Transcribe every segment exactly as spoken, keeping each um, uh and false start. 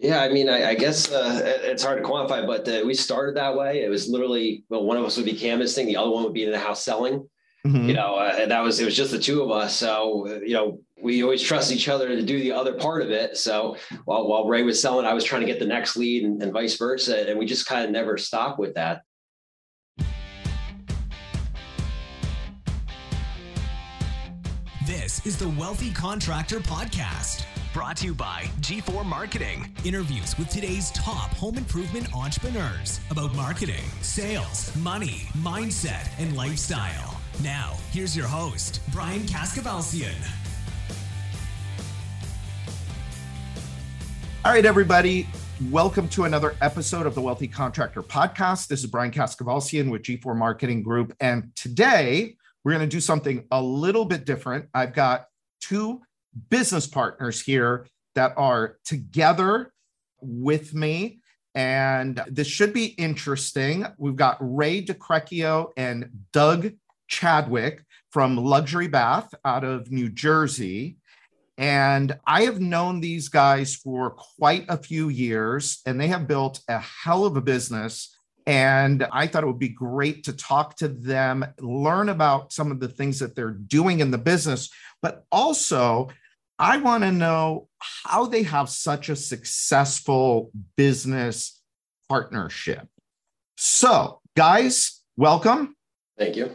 Yeah, I mean, I, I guess uh, it's hard to quantify, but uh, we started that way. It was literally, well, one of us would be canvassing, the other one would be in the house selling. You Mm-hmm. know, uh, and that was it was just the two of us. So uh, you know, we always trust each other to do the other part of it. So while while Ray was selling, I was trying to get the next lead, and, and vice versa, and we just kind of never stopped with that. This is the Wealthy Contractor Podcast, brought to you by G four Marketing. Interviews with today's top home improvement entrepreneurs about marketing, sales, money, mindset, and lifestyle. Now, here's your host, Brian Kaskavalciyan. All right, everybody. Welcome to another episode of the Wealthy Contractor Podcast. This is Brian Kaskavalciyan with G four Marketing Group. And today we're going to do something a little bit different. I've got two business partners here that are together with me, and this should be interesting. We've got Ray DeCrecchio and Doug Chadwick from Luxury Bath out of New Jersey. And I have known these guys for quite a few years, and they have built a hell of a business. And I thought it would be great to talk to them, learn about some of the things that they're doing in the business, but also I want to know how they have such a successful business partnership. So, guys, welcome. Thank you.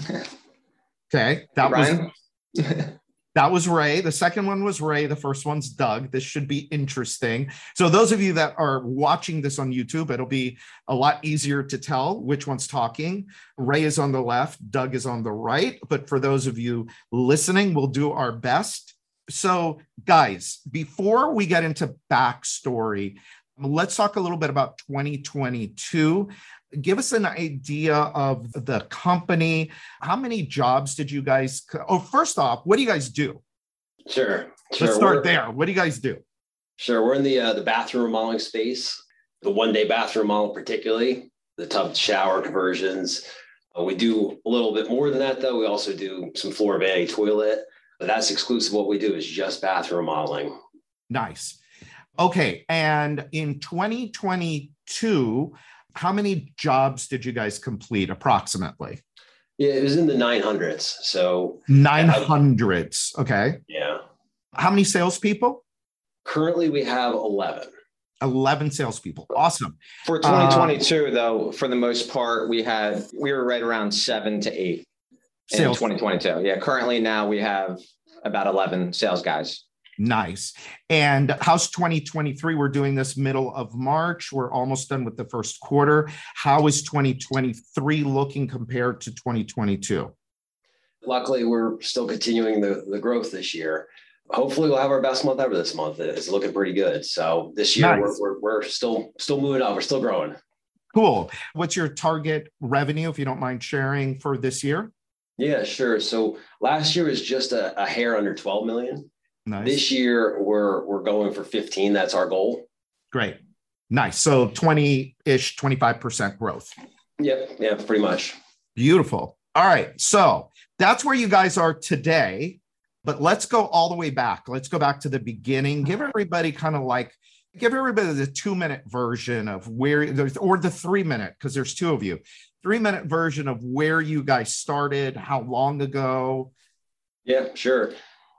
Okay, that Brian. was that was Ray. The second one was Ray. The first one's Doug. This should be interesting. So those of you that are watching this on YouTube, it'll be a lot easier to tell which one's talking. Ray is on the left, Doug is on the right. But for those of you listening, we'll do our best. So guys, before we get into backstory, let's talk a little bit about twenty twenty-two. Give us an idea of the company. How many jobs did you guys? Oh, first off, what do you guys do? Sure. sure. Let's start We're, there. What do you guys do? Sure. We're in the uh, the bathroom remodeling space, the one day bathroom remodel, particularly the tub shower conversions. Uh, we do a little bit more than that, though. We also do some floor vanity toilet, but that's exclusive. What we do is just bathroom remodeling. Nice. Okay. And in twenty twenty-two, how many jobs did you guys complete approximately? Yeah, it was in the nine hundreds. So nine hundreds. Okay. Yeah. How many salespeople? Currently, we have eleven. eleven salespeople. Awesome. For twenty twenty-two, uh, though, for the most part, we had we were right around seven to eight in sales. twenty twenty-two. Yeah. Currently, now we have about eleven sales guys. Nice. And how's twenty twenty-three? We're doing this middle of March. We're almost done with the first quarter. How is twenty twenty-three looking compared to twenty twenty-two? Luckily, we're still continuing the, the growth this year. Hopefully, we'll have our best month ever this month. It's looking pretty good. So this year, nice. we're, we're, we're still still moving up. We're still growing. Cool. What's your target revenue, if you don't mind sharing, for this year? Yeah, sure. So last year was just a, a hair under twelve million. Nice. This year, we're we're going for fifteen. That's our goal. Great. Nice. So twenty-ish, twenty-five percent growth. Yep. Yeah, pretty much. Beautiful. All right. So that's where you guys are today. But let's go all the way back. Let's go back to the beginning. Give everybody kind of like, give everybody the two-minute version of where, or the three-minute, because there's two of you. Three-minute version of where you guys started, how long ago. Yeah, sure.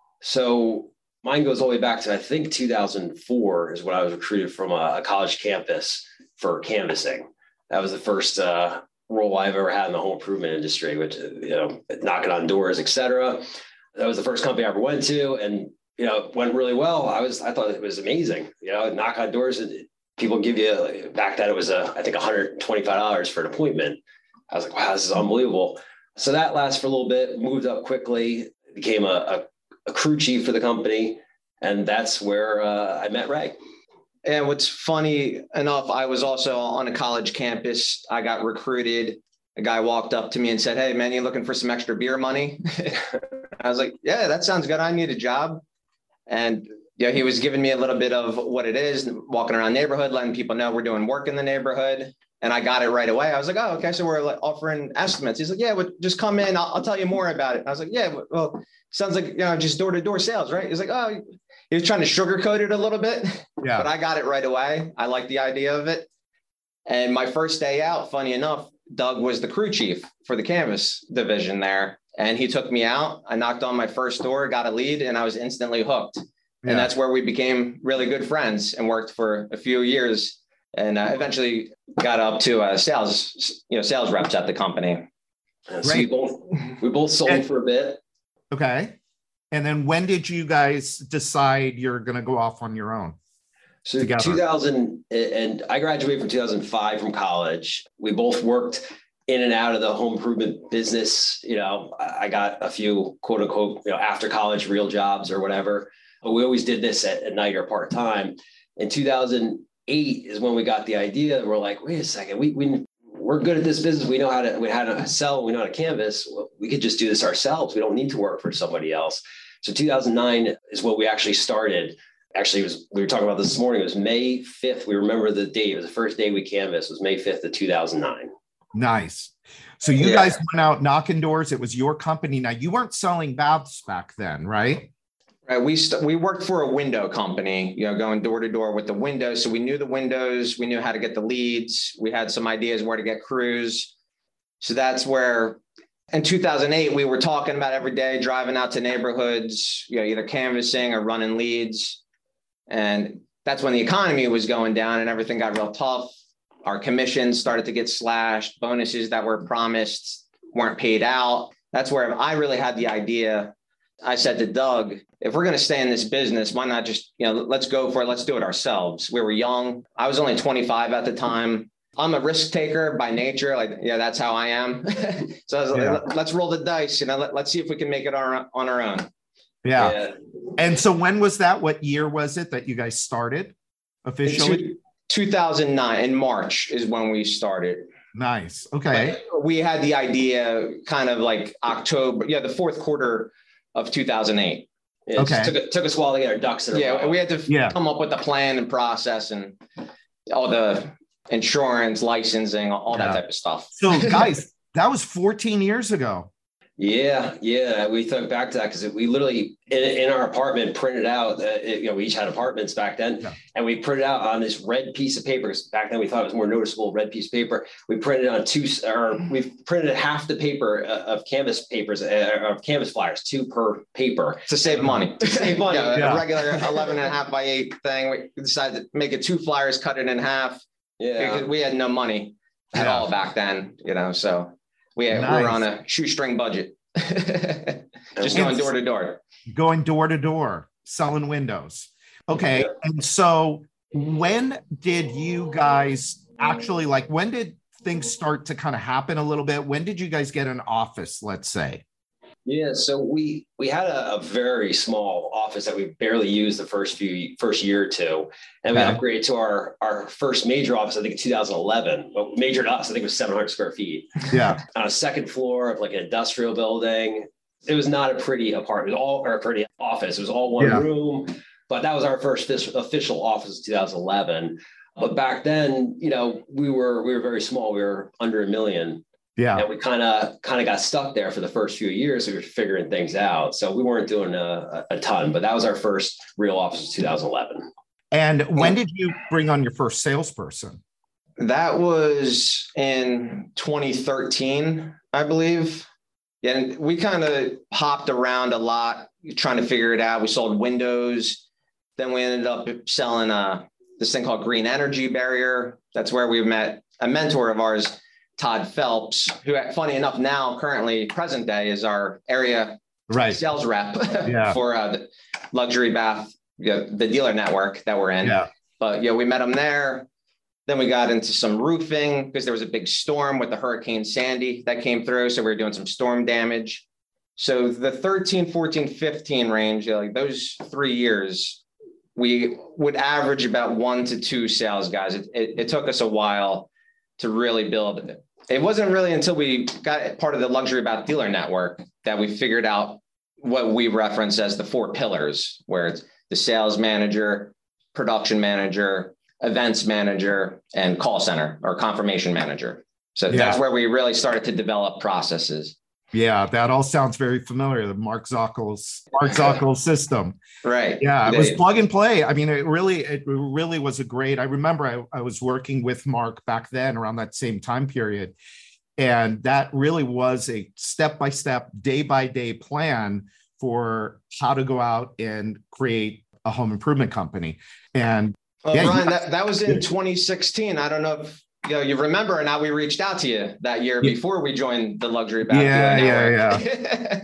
So mine goes all the way back to, I think, two thousand four is when I was recruited from a, a college campus for canvassing. That was the first uh, role I've ever had in the home improvement industry, which, you know, knocking on doors, et cetera. That was the first company I ever went to. And, you know, it went really well. I was, I thought it was amazing, you know, knock on doors and people give you, back then it was, a, I think, one hundred twenty-five dollars for an appointment. I was like, wow, this is unbelievable. So that lasted for a little bit, moved up quickly, became a, a a crew chief for the company. And that's where uh, I met Ray. And what's funny enough, I was also on a college campus. I got recruited. A guy walked up to me and said, "Hey man, you looking for some extra beer money?" I was like, "Yeah, that sounds good. I need a job." And yeah, he was giving me a little bit of what it is, walking around the neighborhood, letting people know we're doing work in the neighborhood. And I got it right away. I was like, "Oh, okay. So we're like offering estimates." He's like, "Yeah, well, just come in. I'll, I'll tell you more about it." And I was like, "Yeah, well, sounds like, you know, just door to door sales, right?" He's like, "Oh, he was trying to sugarcoat it a little bit, Yeah. but I got it right away. I like the idea of it. And my first day out, funny enough, Doug was the crew chief for the canvas division there. And he took me out. I knocked on my first door, got a lead, and I was instantly hooked. Yeah. And that's where we became really good friends and worked for a few years. And uh, eventually got up to uh, sales, you know, sales reps at the company. So we both we both sold And- for a bit. Okay. And then when did you guys decide you're going to go off on your own? So Together. two thousand, and I graduated from two thousand five from college. We both worked in and out of the home improvement business. You know, I got a few quote unquote, you know, after college real jobs or whatever, but we always did this at, at night or part time. In two thousand eight is when we got the idea. We're like, wait a second, we we we're good at this business. We know how to we how to sell. We know how to canvas. Well, we could just do this ourselves. We don't need to work for somebody else. So two thousand nine is when we actually started. Actually, it was, we were talking about this this morning. It was May fifth. We remember the date. It was the first day we canvassed. It was May fifth of two thousand nine. Nice. So you Yeah. guys went out knocking doors. It was your company. Now you weren't selling baths back then, right? Right. We st- we worked for a window company, you know, going door to door with the windows. So we knew the windows. We knew how to get the leads. We had some ideas where to get crews. So that's where in two thousand eight, we were talking about every day driving out to neighborhoods, you know, either canvassing or running leads. And that's when the economy was going down and everything got real tough. Our commissions started to get slashed. Bonuses that were promised weren't paid out. That's where I really had the idea. I said to Doug, if we're going to stay in this business, why not just, you know, let's go for it. Let's do it ourselves. We were young. I was only twenty-five at the time. I'm a risk taker by nature. Like, yeah, that's how I am. So I was Yeah. like, let's roll the dice. You know, let, let's see if we can make it on, on our own. Yeah. Yeah. And so when was that? What year was it that you guys started officially? Two- two thousand nine in March is when we started. Nice. Okay. But we had the idea kind of like October, yeah, the fourth quarter of two thousand eight. It Okay. took, took us a while to get our ducks in a Yeah, row. we had to Yeah. come up with a plan and process and all the insurance, licensing, all that Yeah. type of stuff. So guys, that was fourteen years ago. Yeah, yeah. We thought back to that because we literally in, in our apartment printed out. Uh, it, you know, we each had apartments back then, Yeah. and we printed out on this red piece of paper. 'Cause back then, we thought it was more noticeable. Red piece of paper. We printed on two, or we've printed half the paper uh, of canvas papers uh, of canvas flyers, two per paper. To save money. To save money. Yeah, Yeah. a regular eleven and a half by eight thing. We decided to make it two flyers, cut it in half. Yeah, Because we had no money at Yeah. all back then, you know, so we, had, we Nice. were on a shoestring budget. Just And- going door to door. Going door to door, selling windows. Okay. And so when did you guys actually, like, when did things start to kind of happen a little bit? When did you guys get an office, let's say? yeah. So we we had a, a very small office that we barely used the first few first year or two, and we Okay. upgraded to our our first major office. I think in two thousand eleven. But major to us, I think it was seven hundred square feet Yeah. on a second floor of like an industrial building. It was not a pretty apartment, it was all or a pretty office. It was all one Yeah. room, but that was our first offic- official office in two thousand eleven. But back then, you know, we were we were very small. We were under a million. Yeah. And we kind of kind of got stuck there for the first few years. We were figuring things out. So we weren't doing a, a ton, but that was our first real office in two thousand eleven. And when did you bring on your first salesperson? That was in twenty thirteen, I believe. Yeah, and we kind of hopped around a lot trying to figure it out. We sold windows. Then we ended up selling uh, this thing called Green Energy Barrier. That's where we met a mentor of ours, Todd Phelps, who, funny enough, now currently present day is our area Right. sales rep Yeah. for uh, the luxury bath, you know, the dealer network that we're in. Yeah. But yeah, we met him there. Then we got into some roofing because there was a big storm with the Hurricane Sandy that came through. So we were doing some storm damage. So the thirteen, fourteen, fifteen range, you know, like those three years, we would average about one to two sales guys. It, it, it took us a while to really build it. It wasn't really until we got part of the luxury bath dealer network that we figured out what we reference as the four pillars, where it's the sales manager, production manager, events manager, and call center or confirmation manager. So Yeah. that's where we really started to develop processes. Yeah, that all sounds very familiar. The Mark Zockel's Mark Zockel system. Right. Yeah, it They, was plug and play. I mean, it really, it really was a great. I remember I, I was working with Mark back then around that same time period. And that really was a step-by-step, day-by-day plan for how to go out and create a home improvement company. And well, yeah, Brian, you- that, that was in twenty sixteen. I don't know if you know, you remember or not. We reached out to you that year Yeah. before we joined the Luxury Bath Yeah, Dealer yeah, Network.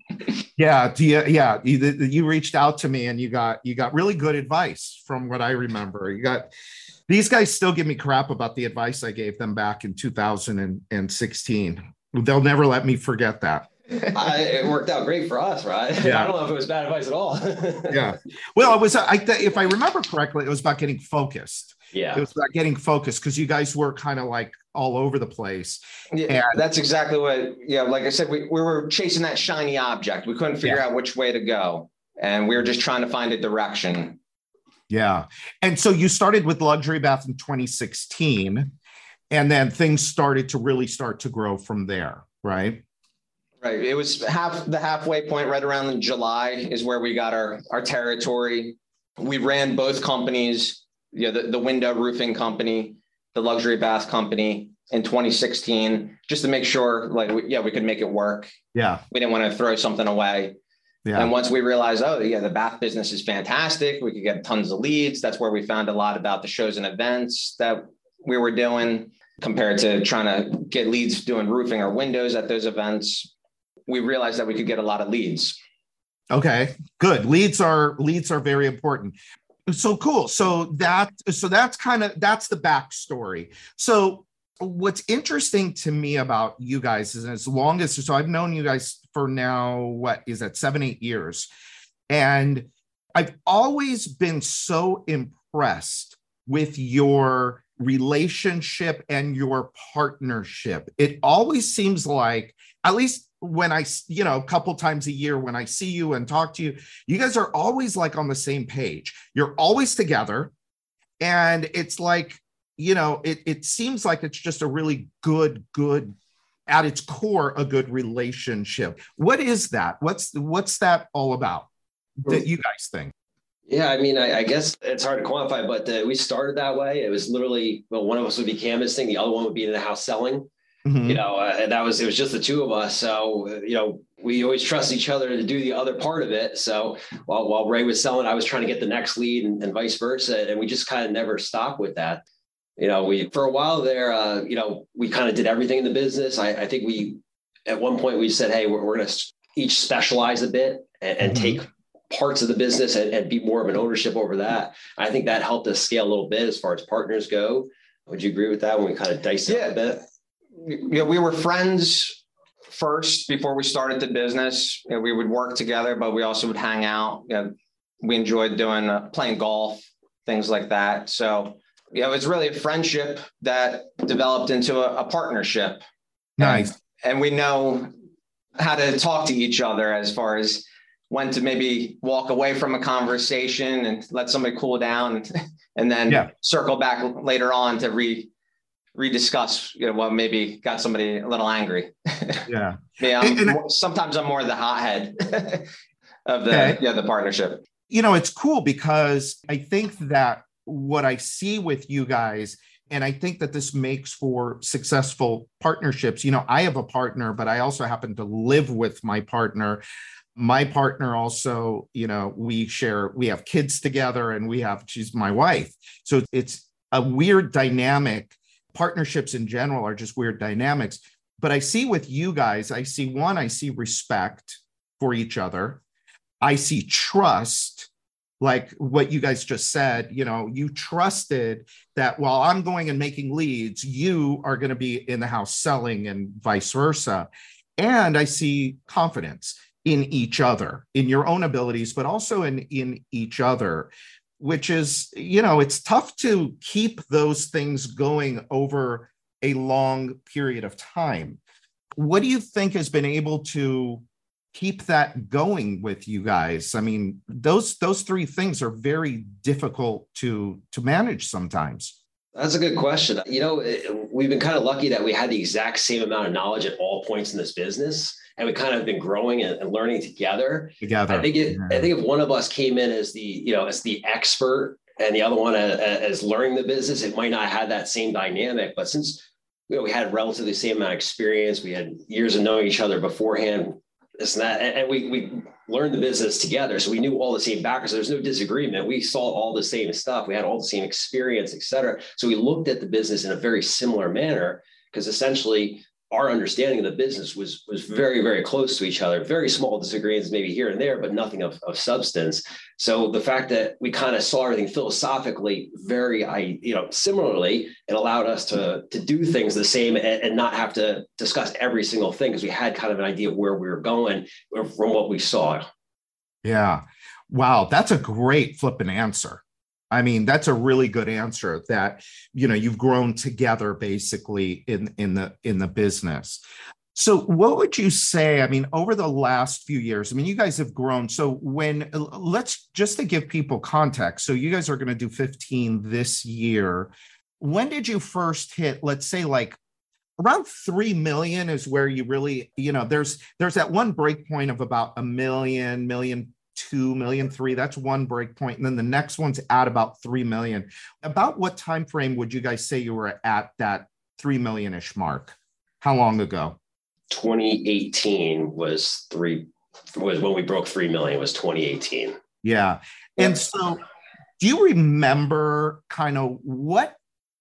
yeah, do you, yeah. You, you reached out to me and you got you got really good advice from what I remember. You got these guys still give me crap about the advice I gave them back in two thousand sixteen. They'll never let me forget that. I, it worked out great for us, right? Yeah. I don't know if it was bad advice at all. Yeah. Well, it was, I th- if I remember correctly, it was about getting focused. Yeah. It was about getting focused because you guys were kind of like all over the place. Yeah, And- that's exactly what, yeah, like I said, we, we were chasing that shiny object. We couldn't figure Yeah. out which way to go. And we were just trying to find a direction. Yeah. And so you started with Luxury Bath in twenty sixteen, and then things started to really start to grow from there, right? Right. It was half the halfway point right around July is where we got our, our territory. We ran both companies, you know, the, the window roofing company, the luxury bath company in twenty sixteen, just to make sure like, we, yeah, we could make it work. Yeah. We didn't want to throw something away. Yeah. And once we realized, oh yeah, the bath business is fantastic. We could get tons of leads. That's where we found a lot about the shows and events that we were doing compared to trying to get leads doing roofing or windows at those events. We realized that we could get a lot of leads. Okay, good. Leads are leads are very important. So cool. So that so that's kind of that's the backstory. So what's interesting to me about you guys is as long as so I've known you guys for now, what is that, seven, eight years. And I've always been so impressed with your relationship and your partnership. It always seems like, at least when I, you know, a couple times a year when I see you and talk to you, you guys are always like on the same page. You're always together. And it's like, you know, it, it seems like it's just a really good, good, at its core, a good relationship. What is that? What's, what's that all about that you guys think? Yeah, I mean, I, I guess it's hard to quantify, but uh, we started that way. It was literally, well, one of us would be canvassing, the other one would be in the house selling. Mm-hmm. You know, uh, and that was, it was just the two of us. So, uh, you know, we always trust each other to do the other part of it. So while, while Ray was selling, I was trying to get the next lead and, and vice versa. And we just kind of never stopped with that. You know, we, for a while there, uh, you know, we kind of did everything in the business. I, I think we, at one point we said, hey, we're, we're going to each specialize a bit and, and Mm-hmm. take parts of the business and, and be more of an ownership over that. I think that helped us scale a little bit as far as partners go. Would you agree with that when we kind of diced it Yeah. a bit? You know, we were friends first before we started the business. You know, we would work together, but we also would hang out. You know, we enjoyed doing uh, playing golf, things like that. So, you know, it was really a friendship that developed into a, a partnership. Nice. And, and we know how to talk to each other as far as when to maybe walk away from a conversation and let somebody cool down and, and then Yeah. circle back later on to re rediscuss, you know, what maybe got somebody a little angry. Yeah. Yeah, I'm And- and I- more- sometimes I'm more the hothead of the Okay. yeah the partnership. You know, it's cool because I think that what I see with you guys, and I think that this makes for successful partnerships. You know, I have a partner, but I also happen to live with my partner. My partner also, you know, we share, we have kids together and we have, she's my wife. So it's a weird dynamic. Partnerships in general are just weird dynamics. But I see with you guys, I see one, I see respect for each other. I see trust, like what you guys just said. You know, you trusted that while I'm going and making leads, you are going to be in the house selling and vice versa. And I see confidence in each other, in your own abilities, but also in, in each other, which is, you know, it's tough to keep those things going over a long period of time. What do you think has been able to keep that going with you guys? I mean, those those three things are very difficult to to manage sometimes. That's a good question. You know, it, we've been kind of lucky that we had the exact same amount of knowledge at all points in this business, and we kind of been growing and, and learning together. Together. I think it, yeah. I think if one of us came in as the, you know, as the expert and the other one as, as learning the business, it might not have that same dynamic. But since, you know, we had relatively the same amount of experience, we had years of knowing each other beforehand, this and that, and, and we we learned the business together. So we knew all the same backgrounds. There's no disagreement. We saw all the same stuff. We had all the same experience, et cetera. So we looked at the business in a very similar manner, because essentially our understanding of the business was, was very, very close to each other. Very small disagreements, maybe here and there, but nothing of, of substance. So the fact that we kind of saw everything philosophically very, I, you know, similarly, it allowed us to, to do things the same and, and not have to discuss every single thing, because we had kind of an idea of where we were going from what we saw. Yeah. Wow. That's a great flipping answer. I mean, that's a really good answer, that, you know, you've grown together basically in, in the, in the business. So what would you say, I mean, over the last few years, I mean, you guys have grown. So when, let's just to give people context. So you guys are going to do fifteen this year. When did you first hit, let's say like around three million is where you really, you know, there's, there's that one break point of about a million, million, two million, three, that's one break point. And then the next one's at about three million. About what time frame would you guys say you were at that three million-ish mark? How long ago? twenty eighteen was three, was when we broke three million, was twenty eighteen. Yeah. And so do you remember kind of what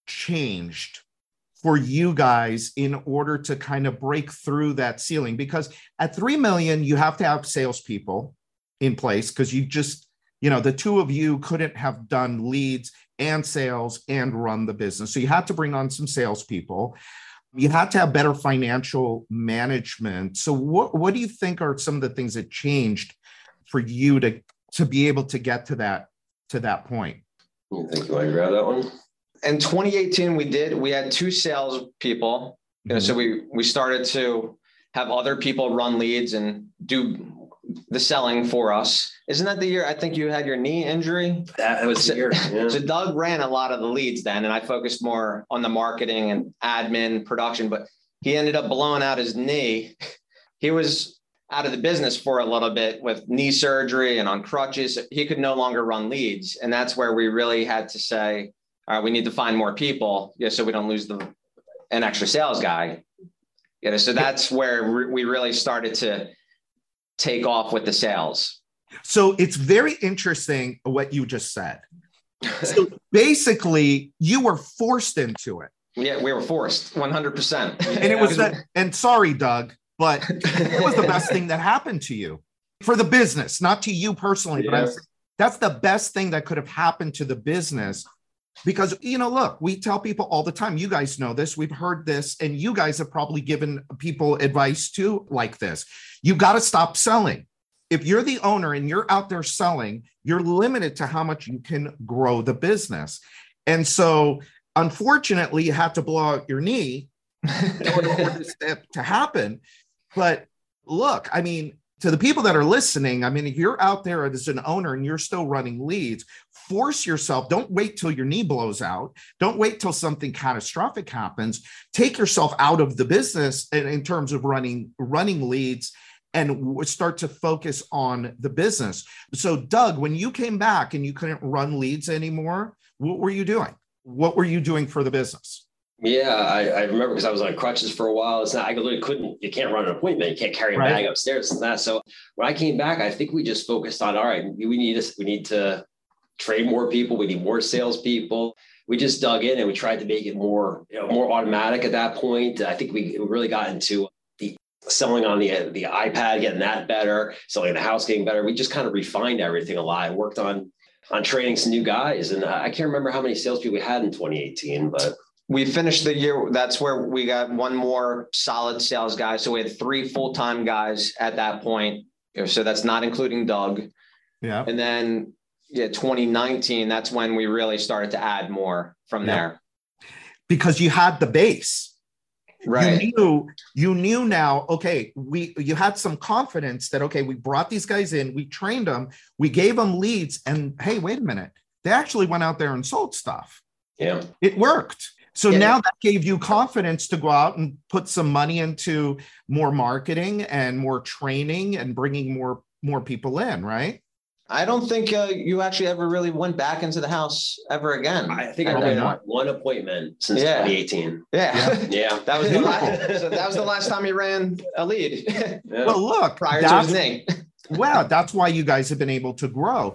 changed for you guys in order to kind of break through that ceiling? Because at three million, you have to have salespeople in place, because you just, you know, the two of you couldn't have done leads and sales and run the business. So you had to bring on some salespeople. You had to have better financial management. So what, what do you think are some of the things that changed for you to, to be able to get to that, to that point? You think you want to grab that one? In twenty eighteen, we did, we had two sales people, you know, mm-hmm. so we, we started to have other people run leads and do the selling for us. Isn't that the year I think you had your knee injury? That was the year. Yeah. So Doug ran a lot of the leads then, and I focused more on the marketing and admin production, but he ended up blowing out his knee. He was out of the business for a little bit with knee surgery and on crutches. He could no longer run leads. And that's where we really had to say, all right, we need to find more people, yeah, so we don't lose the an extra sales guy. Yeah, so that's where we really started to take off with the sales. So it's very interesting what you just said. So basically, you were forced into it. Yeah, we were forced, one hundred percent. And it was that, and sorry, Doug, but it was the best thing that happened to you for the business, not to you personally, yeah. but I'm saying that's the best thing that could have happened to the business. Because, you know, look, we tell people all the time, you guys know this, we've heard this, and you guys have probably given people advice too, like this. You got to stop selling. If you're the owner and you're out there selling, you're limited to how much you can grow the business. And so, unfortunately, you have to blow out your knee in order for this to happen. But look, I mean, to the people that are listening, I mean, if you're out there as an owner and you're still running leads, force yourself. Don't wait till your knee blows out. Don't wait till something catastrophic happens. Take yourself out of the business in, in terms of running, running leads and start to focus on the business. So, Doug, when you came back and you couldn't run leads anymore, what were you doing? What were you doing for the business? Yeah, I, I remember because I was on crutches for a while. It's not, I literally couldn't, you can't run an appointment. You can't carry a right. bag upstairs and that. So when I came back, I think we just focused on, all right, we need to, we need to train more people. We need more salespeople. We just dug in and we tried to make it more, you know, more automatic at that point. I think we really got into the selling on the, the iPad, getting that better, selling in the house, getting better. We just kind of refined everything a lot and worked on, on training some new guys. And I can't remember how many salespeople we had in twenty eighteen, but we finished the year. That's where we got one more solid sales guy. So we had three full-time guys at that point. So that's not including Doug. Yeah. And then yeah, twenty nineteen, that's when we really started to add more from yeah. there. Because you had the base. Right. You knew, you knew now, okay, we, you had some confidence that, okay, we brought these guys in, we trained them, we gave them leads, and hey, wait a minute. They actually went out there and sold stuff. Yeah. It worked. So yeah. now that gave you confidence to go out and put some money into more marketing and more training and bringing more, more people in, right? I don't think uh, you actually ever really went back into the house ever again. I think Probably I did not. one appointment since Yeah. twenty eighteen. Yeah. Yeah. Yeah. That was the last, so that was the last time you ran a lead. Yeah. Well, look, Prior to that's, his name. wow, that's why you guys have been able to grow.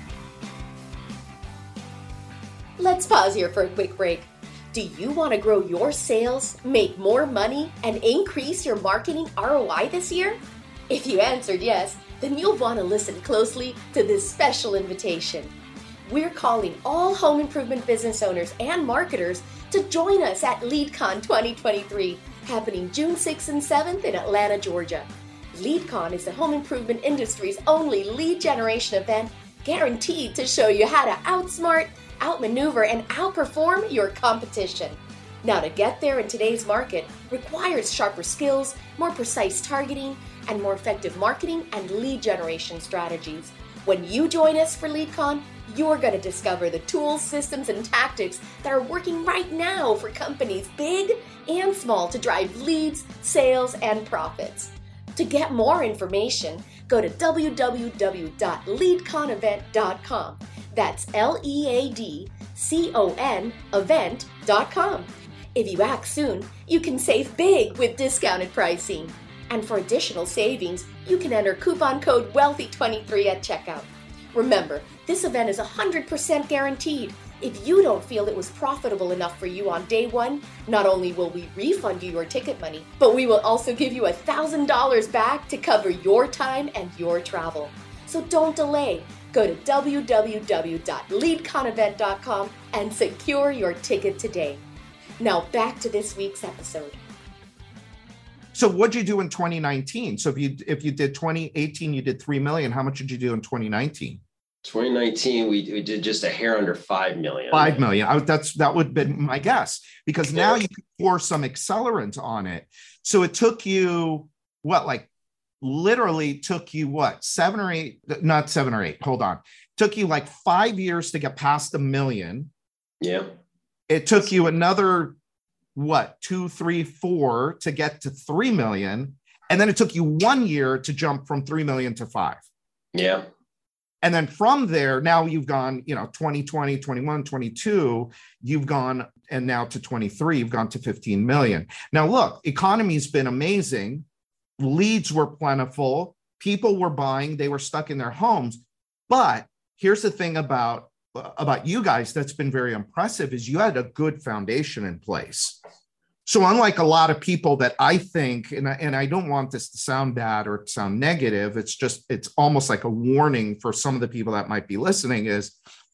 Let's pause here for a quick break. Do you want to grow your sales, make more money, and increase your marketing R O I this year? If you answered yes, then you'll want to listen closely to this special invitation. We're calling all home improvement business owners and marketers to join us at LeadCon twenty twenty-three, happening June sixth and seventh in Atlanta, Georgia. LeadCon is the home improvement industry's only lead generation event guaranteed to show you how to outsmart, outmaneuver, and outperform your competition. Now, to get there in today's market requires sharper skills, more precise targeting, and more effective marketing and lead generation strategies. When you join us for LeadCon, you're going to discover the tools, systems, and tactics that are working right now for companies big and small to drive leads, sales, and profits. To get more information, go to w w w dot lead con event dot com. That's L E A D C O N event dot com. If you act soon, you can save big with discounted pricing. And for additional savings, you can enter coupon code wealthy twenty-three at checkout. Remember, this event is one hundred percent guaranteed. If you don't feel it was profitable enough for you on day one, not only will we refund you your ticket money, but we will also give you one thousand dollars back to cover your time and your travel. So don't delay. Go to w w w dot lead con event dot com and secure your ticket today. Now back to this week's episode. So what'd you do in twenty nineteen? So if you if you did twenty eighteen, you did three million. How much did you do in twenty nineteen? twenty nineteen, we, we did just a hair under five million. Five million. I, that's that would have been my guess, because now you could pour some accelerant on it. So it took you what, like literally took you what, seven or eight, not seven or eight. Hold on. Took you like five years to get past a million. Yeah. It took you another what, two, three, four to get to three million. And then it took you one year to jump from three million to five. Yeah. And then from there, now you've gone, you know, twenty twenty, twenty-one, twenty-two, you've gone, and now to twenty-three, you've gone to fifteen million. Now, look, economy's been amazing. Leads were plentiful. People were buying. They were stuck in their homes. But here's the thing about, about you guys that's been very impressive is you had a good foundation in place. So unlike a lot of people that I think, and I, and I don't want this to sound bad or sound negative, it's just, it's almost like a warning for some of the people that might be listening, is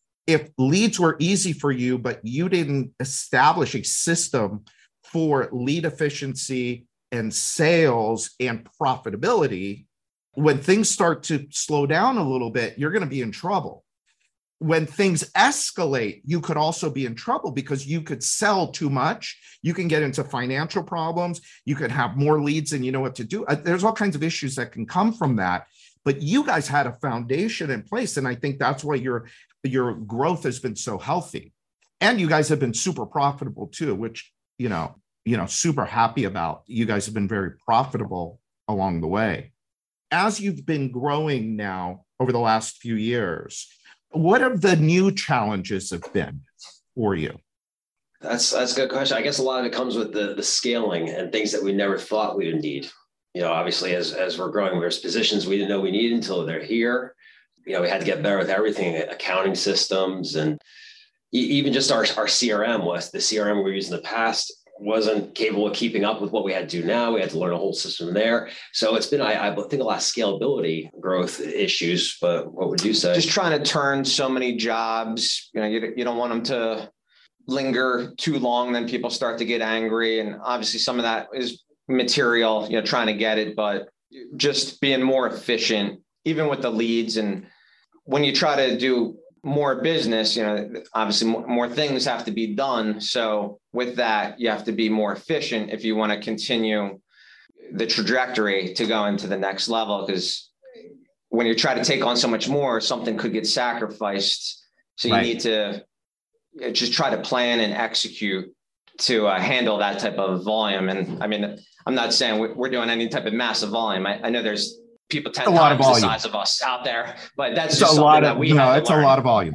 if leads were easy for you, but you didn't establish a system for lead efficiency and sales and profitability, when things start to slow down a little bit, you're going to be in trouble. When things escalate, you could also be in trouble because you could sell too much. You can get into financial problems. You could have more leads than you know what to do. There's all kinds of issues that can come from that. But you guys had a foundation in place. And I think that's why your, your growth has been so healthy. And you guys have been super profitable too, which, you know, you know, super happy about. You guys have been very profitable along the way. As you've been growing now over the last few years, what have the new challenges have been for you? That's that's a good question. I guess a lot of it comes with the the scaling and things that we never thought we would need. You know, obviously, as as we're growing, there's positions we didn't know we needed until they're here. You know, we had to get better with everything, accounting systems, and even just our our C R M was the C R M we were using in the past wasn't capable of keeping up with what we had to do now. We had to learn a whole system there. So it's been, I, I think, a lot of scalability growth issues. But what would you say? Just trying to turn so many jobs, you know, you, you don't want them to linger too long, then people start to get angry. And obviously some of that is material, you know, trying to get it, but just being more efficient, even with the leads. And when you try to do more business, you know, obviously more, more things have to be done. So with that, you have to be more efficient if you want to continue the trajectory to go into the next level. Because when you try to take on so much more, something could get sacrificed. So you Right. need to just try to plan and execute to uh, handle that type of volume. And I mean, I'm not saying we're doing any type of massive volume. I, I know there's people ten times the size of us out there, but that's it's just a something lot that of, we no, have to it's learn. a lot of volume.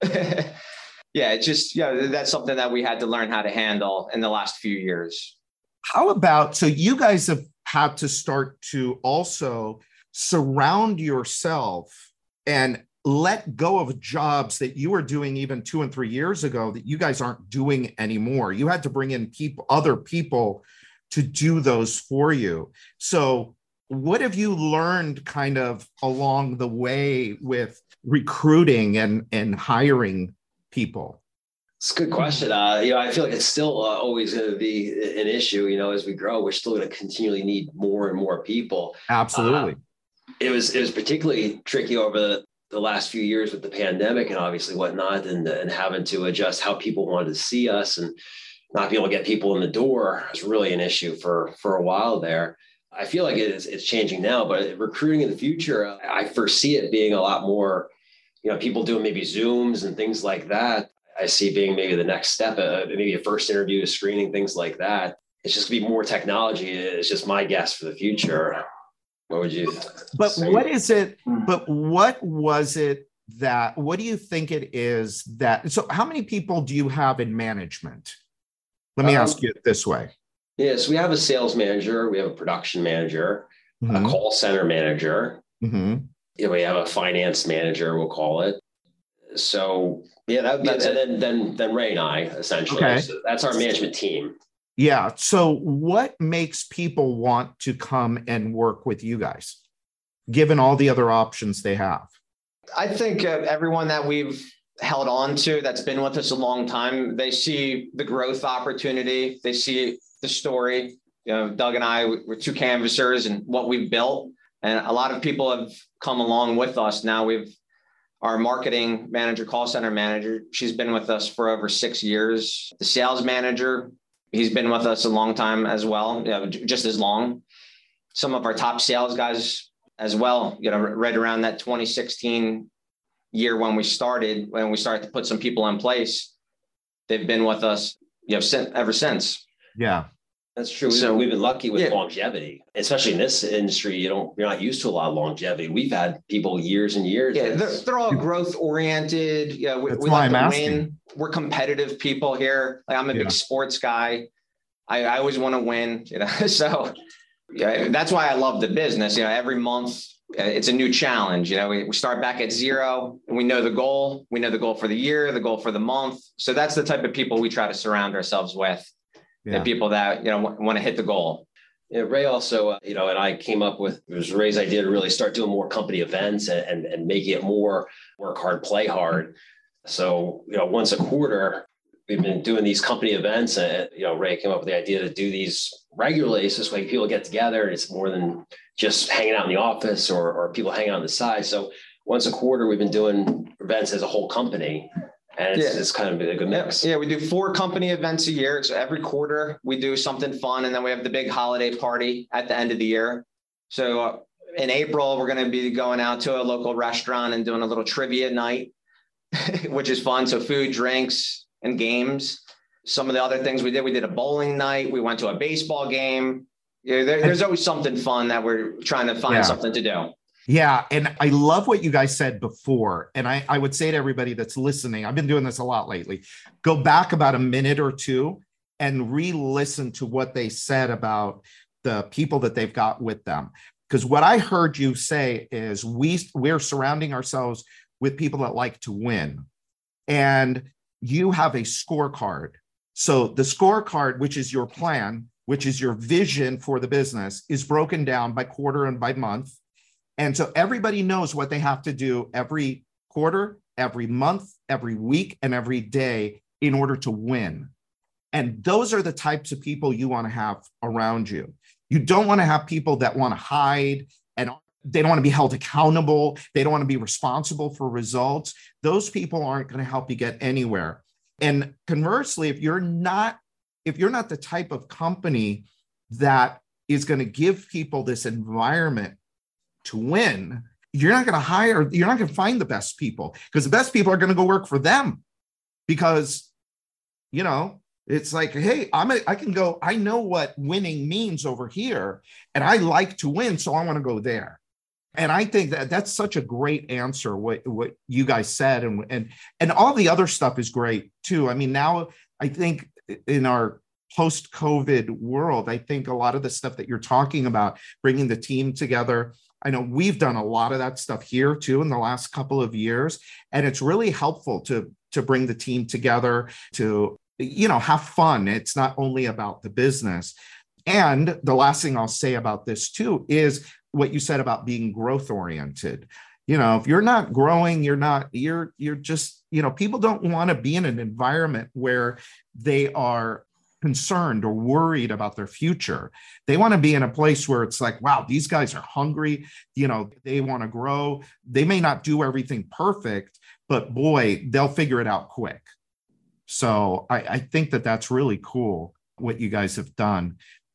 Yeah, it's just, yeah, that's something that we had to learn how to handle in the last few years. How about, so you guys have had to start to also surround yourself and let go of jobs that you were doing even two and three years ago that you guys aren't doing anymore. You had to bring in people, other people to do those for you. So what have you learned kind of along the way with recruiting and, and hiring people? It's a good question. Uh, you know, I feel like it's still uh, always going to be an issue. You know, as we grow, we're still going to continually need more and more people. Absolutely. Uh, it was it was particularly tricky over the, the last few years with the pandemic and obviously whatnot, and, and having to adjust how people wanted to see us and not be able to get people in the door was really an issue for for a while there. I feel like it is it's changing now, but recruiting in the future, I foresee it being a lot more. You know, people doing maybe Zooms and things like that. I see being maybe the next step, uh, maybe a first interview, a screening, things like that. It's just gonna be more technology. It's just my guess for the future. What would you But say? what is it, but what was it that, what do you think it is that, so how many people do you have in management? Let me um, ask you it this way. Yes, we have a sales manager, we have a production manager, mm-hmm. a call center manager. Mm-hmm. You know, we have a finance manager, we'll call it. So yeah, that, that's yeah, then then then Ray and I essentially. Okay. So that's our management team. Yeah. So what makes people want to come and work with you guys, given all the other options they have? I think uh, everyone that we've held on to that's been with us a long time, they see the growth opportunity, they see the story. You know, Doug and I, we're two canvassers and what we've built. And a lot of people have come along with us. Now we've, our marketing manager, call center manager, she's been with us for over six years. The sales manager, he's been with us a long time as well, you know, just as long. Some of our top sales guys as well, you know, right around that twenty sixteen year when we started, when we started to put some people in place, they've been with us, you know, ever since. Yeah. That's true. So, we've been lucky with yeah. longevity, especially in this industry. You don't, you're not used to a lot of longevity. We've had people years and years. Yeah, they're, they're all growth oriented. Yeah, we, That's we why like I'm to asking. win. We're competitive people here. Like I'm a Yeah. big sports guy. I, I always want to win. You know, so yeah, that's why I love the business. You know, every month it's a new challenge. You know, we, we start back at zero and we know the goal. We know the goal for the year, the goal for the month. So that's the type of people we try to surround ourselves with. Yeah. The people that, you know, w- want to hit the goal. Yeah, Ray also, uh, you know, and I came up with, it was Ray's idea to really start doing more company events and, and, and making it more work hard, play hard. So, you know, once a quarter, we've been doing these company events and, you know, Ray came up with the idea to do these regularly. So this way people get together and it's more than just hanging out in the office or, or people hanging out on the side. So once a quarter, we've been doing events as a whole company. And it's, Yeah. it's kind of a good mix. Yeah, we do four company events a year. So every quarter we do something fun. And then we have the big holiday party at the end of the year. So uh, in April, we're going to be going out to a local restaurant and doing a little trivia night, which is fun. So food, drinks, and games. Some of the other things we did, we did a bowling night. We went to a baseball game. Yeah, there, there's always something fun that we're trying to find Yeah. something to do. Yeah. And I love what you guys said before. And I, I would say to everybody that's listening, I've been doing this a lot lately, go back about a minute or two and re-listen to what they said about the people that they've got with them. Because what I heard you say is we, we're surrounding ourselves with people that like to win. And you have a scorecard. So the scorecard, which is your plan, which is your vision for the business, is broken down by quarter and by month. And so everybody knows what they have to do every quarter, every month, every week, and every day in order to win. And those are the types of people you want to have around you. You don't want to have people that want to hide and they don't want to be held accountable. They don't want to be responsible for results. Those people aren't going to help you get anywhere. And conversely, if you're not, if you're not the type of company that is going to give people this environment to win, you're not going to hire, you're not going to find the best people because the best people are going to go work for them. because, you know, it's like, hey, I'm a, I can go, I know what winning means over here, and I like to win, so I want to go there. And I think that that's such a great answer, what, what you guys said. And, and, and all the other stuff is great too. I mean, now I think in our post-COVID world, I think a lot of the stuff that you're talking about, bringing the team together, I know we've done a lot of that stuff here too in the last couple of years. And it's really helpful to, to bring the team together, to, you know, have fun. It's not only about the business. And the last thing I'll say about this too is what you said about being growth oriented. You know, if you're not growing, you're not, you're, you're just, you know, people don't want to be in an environment where they are concerned or worried about their future. They want to be in a place where it's like, wow, these guys are hungry. You know, they want to grow. They may not do everything perfect, but boy, they'll figure it out quick. So I, I think that that's really cool what you guys have done.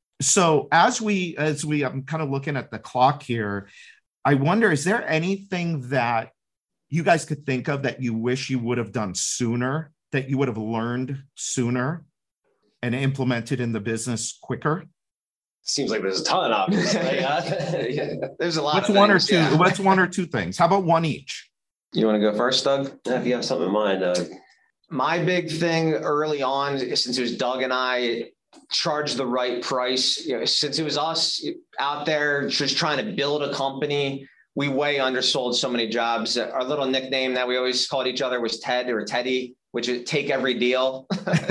So as we, as we, I'm kind of looking at the clock here, I wonder, is there anything that you guys could think of that you wish you would have done sooner, that you would have learned sooner and implemented in the business quicker? Seems like there's a ton, obviously. yeah, there's a lot. What's of one things, or two? yeah. What's one or two things? How about one each? You want to go first, Doug? If you have something in mind. Uh, My big thing early on, since it was Doug and I, charge the right price. You know, since it was us out there just trying to build a company, we way undersold so many jobs. Our little nickname that we always called each other was Ted or Teddy, which is take every deal.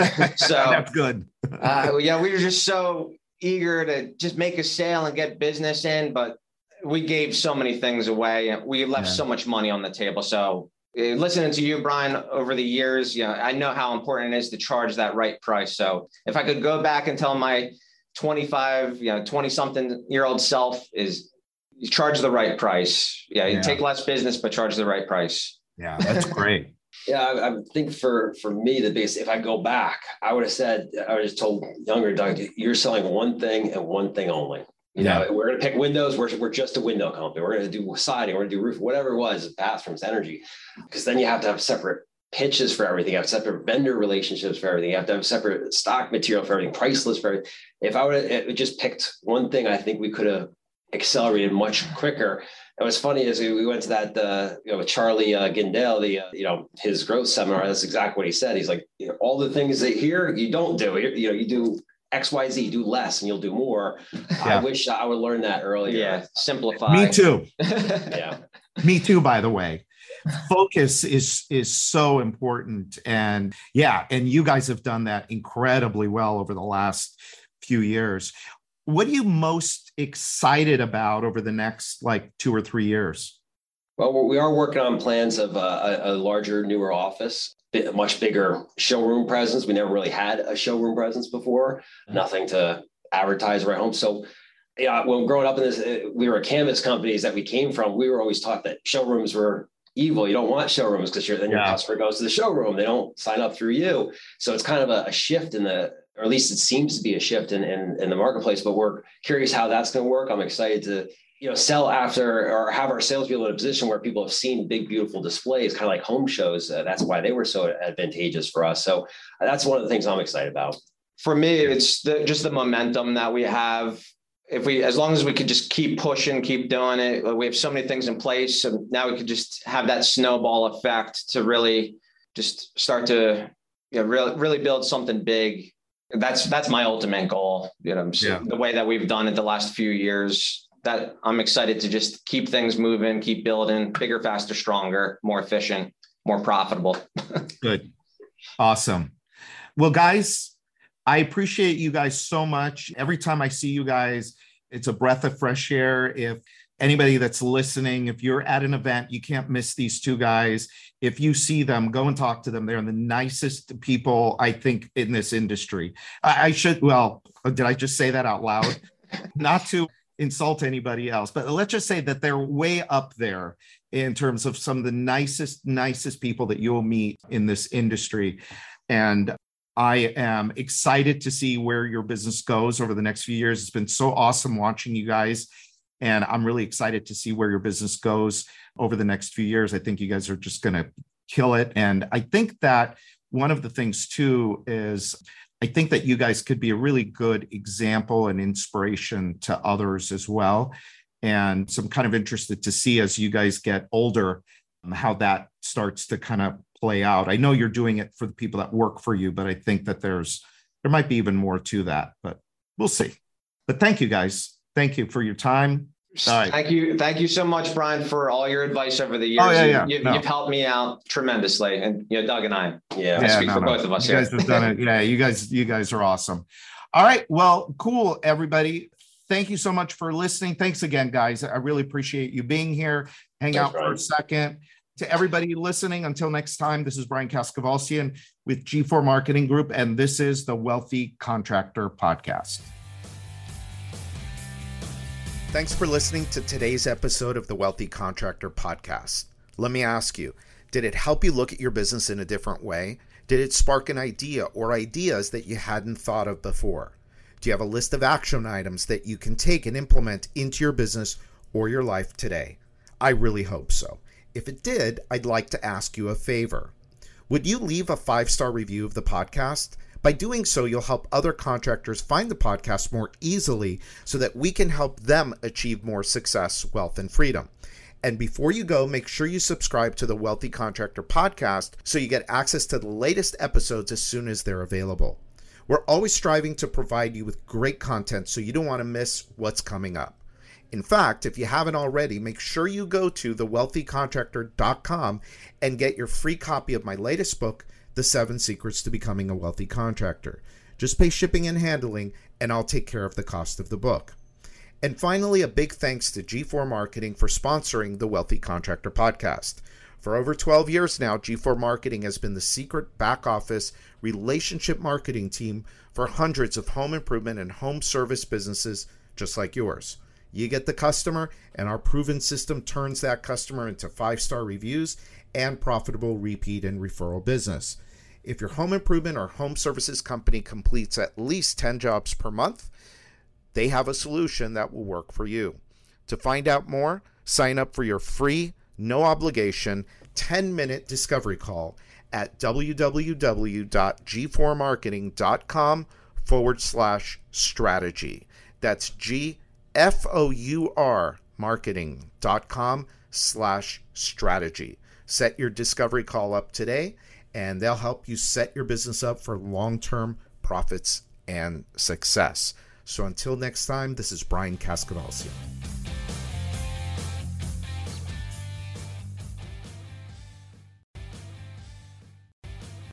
So that's good. uh, yeah, we were just so eager to just make a sale and get business in, but we gave so many things away. We left Yeah. so much money on the table. So listening to you, Brian, over the years, you know, I know how important it is to charge that right price. So if I could go back and tell my twenty-five, you know, twenty something year old self, is you charge the right price. Yeah, you Yeah. take less business, but charge the right price. Yeah, that's great. Yeah, I, I think for for me, the biggest, if I go back, I would have said, I would have told younger Doug, you're selling one thing and one thing only. You Yeah. know, we're going to pick windows. We're, we're just a window company. We're going to do siding. We're going to do roof, whatever it was, bathrooms, energy. Because then you have to have separate pitches for everything. You have separate vendor relationships for everything. You have to have separate stock material for everything, price list for everything. If I would have just picked one thing, I think we could have accelerated much quicker. And what's funny is we went to that, uh, you know, with Charlie uh, Gindale, the, uh, you know, his growth seminar. That's exactly what he said. He's like, you know, all the things that here you don't do, you, you know, you do X, Y, Z, do less and you'll do more. Yeah. I wish I would learn that earlier. Yeah, simplify. Me too. Yeah. Me too, by the way. Focus is is so important. And yeah, and you guys have done that incredibly well over the last few years. What are you most excited about over the next like two or three years? Well, we are working on plans of a, a larger, newer office, a much bigger showroom presence. We never really had a showroom presence before, nothing to advertise right home. So yeah, when growing up in this, we were canvas companies that we came from, we were always taught that showrooms were evil. You don't want showrooms because you're then your Yeah. customer goes to the showroom. They don't sign up through you. So it's kind of a, a shift in the, or at least it seems to be a shift in, in, in the marketplace, but we're curious how that's going to work. I'm excited to, you know, sell after or have our salespeople in a position where people have seen big, beautiful displays, kind of like home shows. Uh, that's why they were so advantageous for us. So uh, that's one of the things I'm excited about. For me, it's the, just the momentum that we have. If we, as long as we could just keep pushing, keep doing it, we have so many things in place. So now we could just have that snowball effect to really just start to, you know, really, really build something big. That's, that's my ultimate goal. You know, so Yeah. the way that we've done it the last few years, that I'm excited to just keep things moving, keep building bigger, faster, stronger, more efficient, more profitable. Good. Awesome. Well, guys, I appreciate you guys so much. Every time I see you guys, it's a breath of fresh air. If anybody that's listening, if you're at an event, you can't miss these two guys. If you see them, go and talk to them. They're the nicest people, I think, in this industry. I, I should, well, did I just say that out loud? Not to insult anybody else, but let's just say that they're way up there in terms of some of the nicest, nicest people that you'll meet in this industry. And I am excited to see where your business goes over the next few years. It's been so awesome watching you guys. And I'm really excited to see where your business goes over the next few years. I think you guys are just going to kill it. And I think that one of the things too is I think that you guys could be a really good example and inspiration to others as well. And so I'm kind of interested to see as you guys get older, how that starts to kind of play out. I know you're doing it for the people that work for you, but I think that there's, there might be even more to that, but we'll see. But thank you guys. Thank you for your time. All right. Thank you. Thank you so much, Brian, for all your advice over the years. Oh, yeah, yeah. You, no. You've helped me out tremendously. And, you know, Doug and I, yeah, I yeah speak no, for no. both of us. You here. guys have done it. Yeah, you guys, you guys are awesome. All right. Well, cool, everybody. Thank you so much for listening. Thanks again, guys. I really appreciate you being here. Hang Thanks, out Brian. for a second. To everybody listening, until next time, this is Brian Kaskavalciyan with G four Marketing Group, and this is the Wealthy Contractor Podcast. Thanks for listening to today's episode of the Wealthy Contractor Podcast. Let me ask you, did it help you look at your business in a different way? Did it spark an idea or ideas that you hadn't thought of before? Do you have a list of action items that you can take and implement into your business or your life today? I really hope so. If it did, I'd like to ask you a favor. Would you leave a five-star review of the podcast? By doing so, you'll help other contractors find the podcast more easily so that we can help them achieve more success, wealth, and freedom. And before you go, make sure you subscribe to the Wealthy Contractor Podcast so you get access to the latest episodes as soon as they're available. We're always striving to provide you with great content so you don't want to miss what's coming up. In fact, if you haven't already, make sure you go to the wealthy contractor dot com and get your free copy of my latest book, The Seven Secrets to Becoming a Wealthy Contractor. Just pay shipping and handling, and I'll take care of the cost of the book. And finally, a big thanks to G four Marketing for sponsoring the Wealthy Contractor Podcast. For over twelve years now, G four Marketing has been the secret back office relationship marketing team for hundreds of home improvement and home service businesses just like yours. You get the customer, and our proven system turns that customer into five-star reviews and profitable repeat and referral business. If your home improvement or home services company completes at least ten jobs per month, they have a solution that will work for you. To find out more, sign up for your free, no obligation, ten minute discovery call at www.g4marketing.com forward slash strategy. That's G F O U R marketing.com slash strategy. Set your discovery call up today, and they'll help you set your business up for long-term profits and success. So until next time, this is Brian Kaskavalciyan.